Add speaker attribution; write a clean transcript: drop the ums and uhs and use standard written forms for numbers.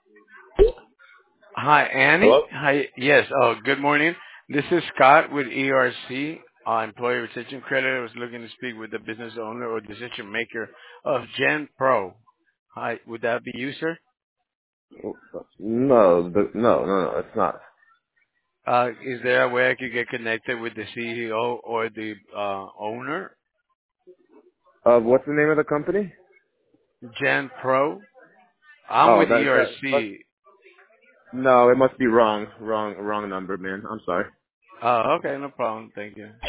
Speaker 1: Hi, Annie.
Speaker 2: Hello?
Speaker 1: Hi. Yes. Oh, good morning. This is Scott with ERC, Employee Retention Credit. I was looking to speak with the business owner or decision maker of Gen Pro. Hi. Would that be you, sir?
Speaker 2: No, it's not.
Speaker 1: Is there a way I could get connected with the CEO or the owner?
Speaker 2: What's the name of the company?
Speaker 1: Gen Pro. I'm
Speaker 2: Oh,
Speaker 1: with ERC.
Speaker 2: no, it must be wrong. Wrong number, man. I'm sorry.
Speaker 1: Okay. No problem. Thank you.